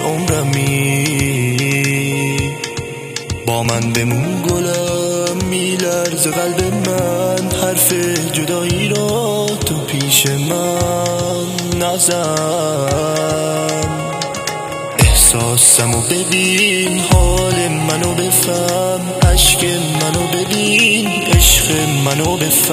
عمرمی، با من بمون گلم، میلرزه قلب من، حرف جدایی را تو پیش من نزن. احساسمو ببین، حال منو بفهم، عشق منو ببین، عشق منو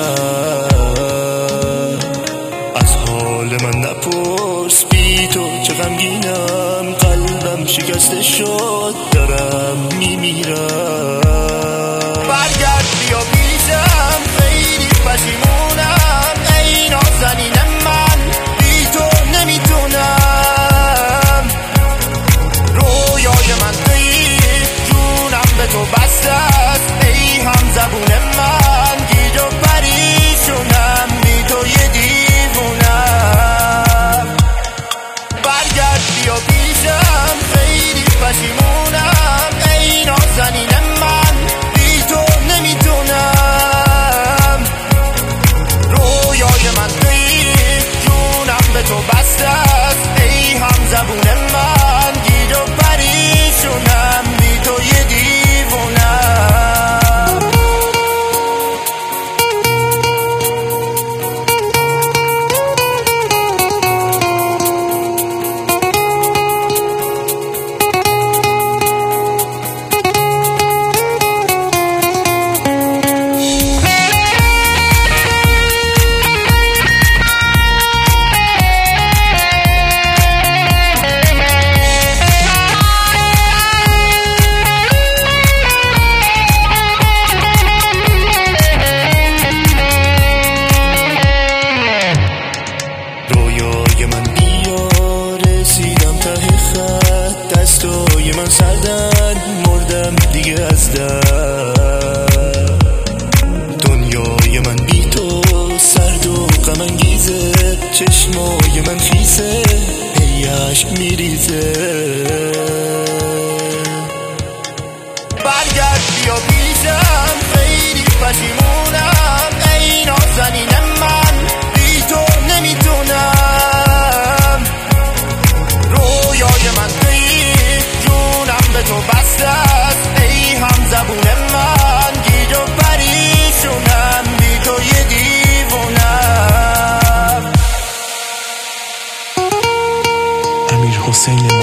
بفهم. از حال من نپرس، بی تو چه غمگینم، قلبم شکسته شد، دارم میمیرم. برگرد بیا پیشم، خیلی پشیمونم، ای نازنین من، بی تو نمیتونم. رویای من تویی، جونم به تو بسته است، ای هم زبون من، گیج و پریشونم، بی تو یه دیوونم. برگرد بیا پیشم، خیلی پشیمونم، ای نازنین من، بی تو نمیتونم. رویای من تویی، جونم به تو بسته است، ای هم زبون من، گیج و پریشونم، بی تو یه دیوونم. دستای من سردن، مردم دیگه از درد. دنیای من بی تو سرد و غم انگیزه، چشمای من خیسه، هی عشق میریزه. برگرد بیا پیشم، خیلی پشیمونم، ای نازنین من، بی تو نمیتونم. رویای من تویی، جونم به تو بسته است، ای هم زبون من، گیج و پریشونم، بی تو یه دیوونم. امیر حسین